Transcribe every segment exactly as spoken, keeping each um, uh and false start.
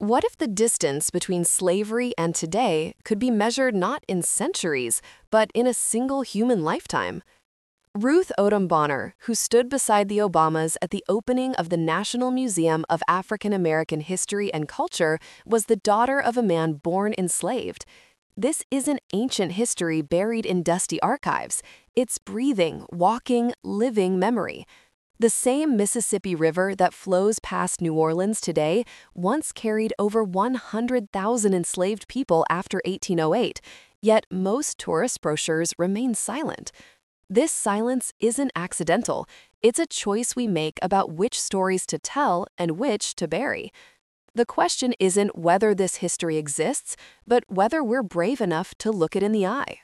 What if the distance between slavery and today could be measured not in centuries, but in a single human lifetime? Ruth Odom Bonner, who stood beside the Obamas at the opening of the National Museum of African American History and Culture, was the daughter of a man born enslaved. This isn't ancient history buried in dusty archives. It's breathing, walking, living memory. The same Mississippi River that flows past New Orleans today once carried over one hundred thousand enslaved people after eighteen oh eight, yet most tourist brochures remain silent. This silence isn't accidental. It's a choice we make about which stories to tell and which to bury. The question isn't whether this history exists, but whether we're brave enough to look it in the eye.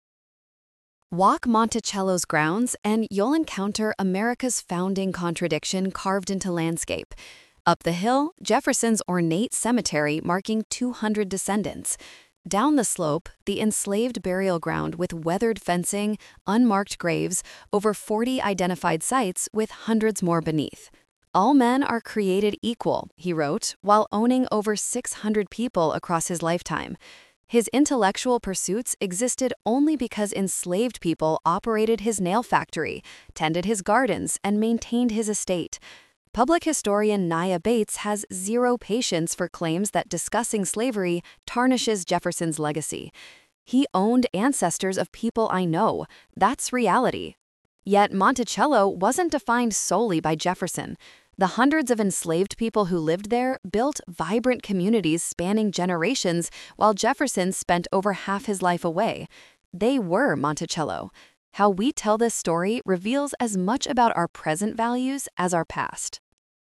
Walk Monticello's grounds and you'll encounter America's founding contradiction carved into landscape. Up the hill, Jefferson's ornate cemetery marking two hundred descendants. Down the slope, the enslaved burial ground with weathered fencing, unmarked graves, over forty identified sites with hundreds more beneath. All men are created equal, he wrote, while owning over six hundred people across his lifetime. His intellectual pursuits existed only because enslaved people operated his nail factory, tended his gardens, and maintained his estate. Public historian Nia Bates has zero patience for claims that discussing slavery tarnishes Jefferson's legacy. He owned ancestors of people I know. That's reality. Yet Monticello wasn't defined solely by Jefferson. The hundreds of enslaved people who lived there built vibrant communities spanning generations, while Jefferson spent over half his life away. They were Monticello. How we tell this story reveals as much about our present values as our past.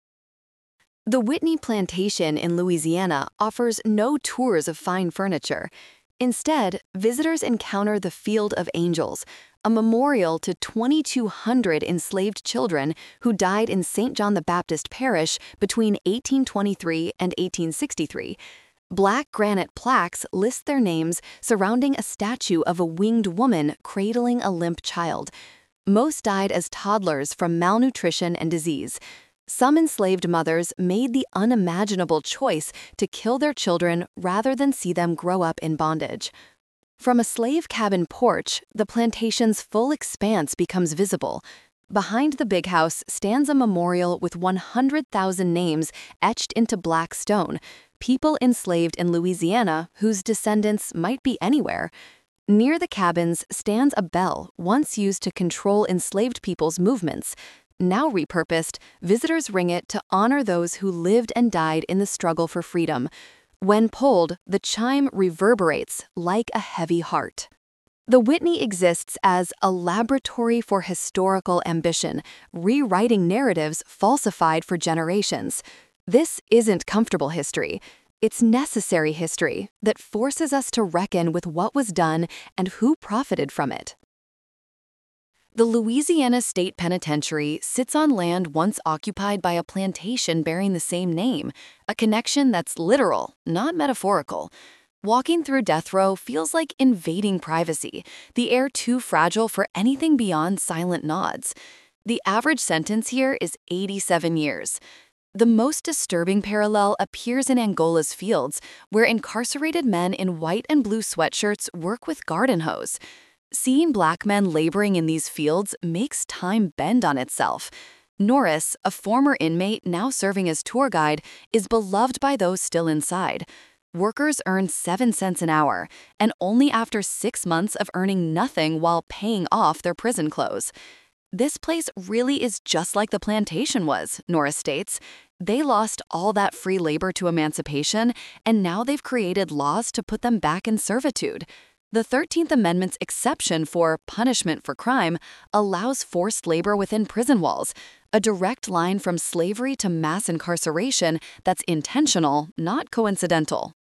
The Whitney Plantation in Louisiana offers no tours of fine furniture. Instead, visitors encounter the Field of Angels, a memorial to twenty-two hundred enslaved children who died in Saint John the Baptist Parish between eighteen twenty-three and eighteen sixty-three. Black granite plaques list their names surrounding a statue of a winged woman cradling a limp child. Most died as toddlers from malnutrition and disease. Some enslaved mothers made the unimaginable choice to kill their children rather than see them grow up in bondage. From a slave cabin porch, the plantation's full expanse becomes visible. Behind the big house stands a memorial with one hundred thousand names etched into black stone, people enslaved in Louisiana whose descendants might be anywhere. Near the cabins stands a bell once used to control enslaved people's movements. Now repurposed, visitors ring it to honor those who lived and died in the struggle for freedom. When pulled, the chime reverberates like a heavy heart. The Whitney exists as a laboratory for historical ambition, rewriting narratives falsified for generations. This isn't comfortable history. It's necessary history that forces us to reckon with what was done and who profited from it. The Louisiana State Penitentiary sits on land once occupied by a plantation bearing the same name, a connection that's literal, not metaphorical. Walking through death row feels like invading privacy, the air too fragile for anything beyond silent nods. The average sentence here is eighty-seven years. The most disturbing parallel appears in Angola's fields, where incarcerated men in white and blue sweatshirts work with garden hose. Seeing black men laboring in these fields makes time bend on itself. Norris, a former inmate now serving as tour guide, is beloved by those still inside. Workers earn seven cents an hour, and only after six months of earning nothing while paying off their prison clothes. This place really is just like the plantation was, Norris states. They lost all that free labor to emancipation, and now they've created laws to put them back in servitude. The thirteenth Amendment's exception for punishment for crime allows forced labor within prison walls, a direct line from slavery to mass incarceration that's intentional, not coincidental.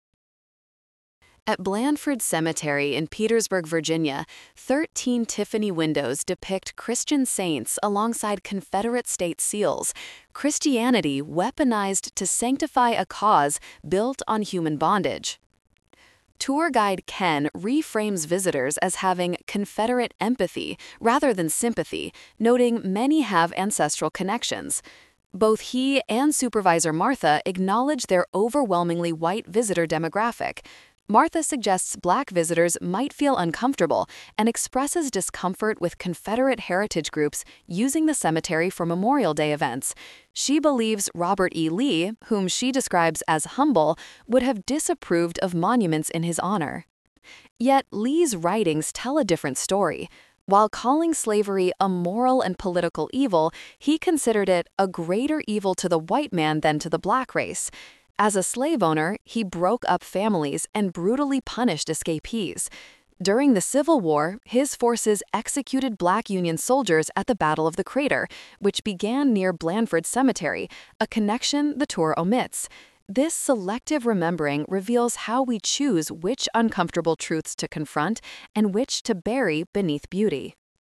At Blandford Cemetery in Petersburg, Virginia, thirteen Tiffany windows depict Christian saints alongside Confederate state seals, Christianity weaponized to sanctify a cause built on human bondage. Tour guide Ken reframes visitors as having Confederate empathy rather than sympathy, noting many have ancestral connections. Both he and Supervisor Martha acknowledge their overwhelmingly white visitor demographic. Martha suggests Black visitors might feel uncomfortable and expresses discomfort with Confederate heritage groups using the cemetery for Memorial Day events. She believes Robert E. Lee, whom she describes as humble, would have disapproved of monuments in his honor. Yet Lee's writings tell a different story. While calling slavery a moral and political evil, he considered it a greater evil to the white man than to the Black race. As a slave owner, he broke up families and brutally punished escapees. During the Civil War, his forces executed Black Union soldiers at the Battle of the Crater, which began near Blandford Cemetery, a connection the tour omits. This selective remembering reveals how we choose which uncomfortable truths to confront and which to bury beneath beauty.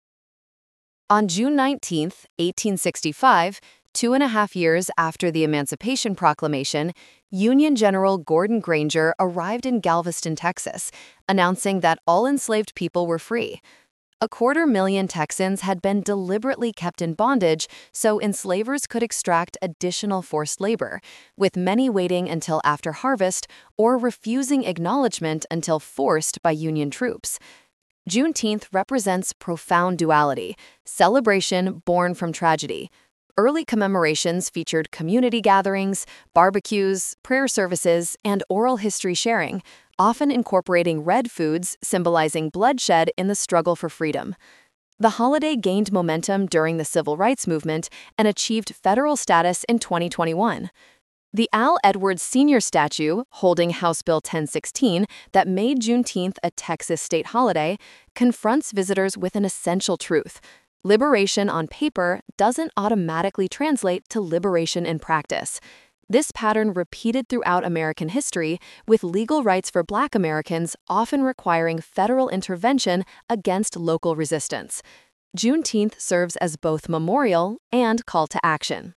On June nineteenth, eighteen sixty-five, two and a half years after the Emancipation Proclamation, Union General Gordon Granger arrived in Galveston, Texas, announcing that all enslaved people were free. A quarter million Texans had been deliberately kept in bondage so enslavers could extract additional forced labor, with many waiting until after harvest or refusing acknowledgement until forced by Union troops. Juneteenth represents profound duality, celebration born from tragedy. Early commemorations featured community gatherings, barbecues, prayer services, and oral history sharing, often incorporating red foods symbolizing bloodshed in the struggle for freedom. The holiday gained momentum during the Civil Rights Movement and achieved federal status in twenty twenty-one. The Al Edwards Senior statue, holding House Bill ten sixteen that made Juneteenth a Texas state holiday, confronts visitors with an essential truth. Liberation on paper doesn't automatically translate to liberation in practice. This pattern repeated throughout American history, with legal rights for Black Americans often requiring federal intervention against local resistance. Juneteenth serves as both memorial and call to action.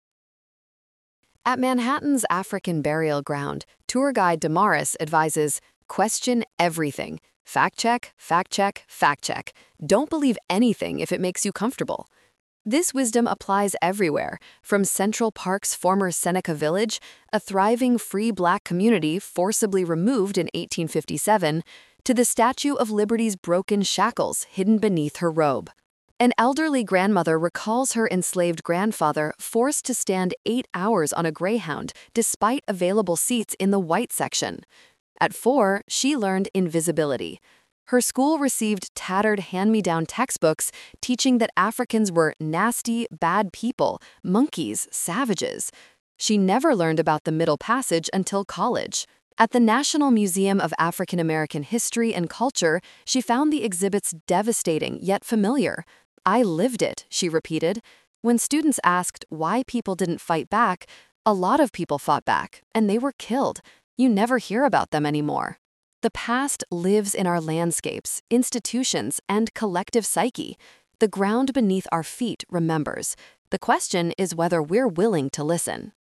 At Manhattan's African Burial Ground, tour guide Damaris advises, question everything. Fact check, fact check, fact check. Don't believe anything if it makes you comfortable. This wisdom applies everywhere, from Central Park's former Seneca Village, a thriving free Black community forcibly removed in eighteen fifty-seven, to the Statue of Liberty's broken shackles hidden beneath her robe. An elderly grandmother recalls her enslaved grandfather forced to stand eight hours on a Greyhound despite available seats in the white section. At four, she learned invisibility. Her school received tattered hand-me-down textbooks teaching that Africans were nasty, bad people, monkeys, savages. She never learned about the Middle Passage until college. At the National Museum of African American History and Culture, she found the exhibits devastating yet familiar. I lived it, she repeated. When students asked why people didn't fight back, a lot of people fought back, and they were killed. You never hear about them anymore. The past lives in our landscapes, institutions, and collective psyche. The ground beneath our feet remembers. The question is whether we're willing to listen.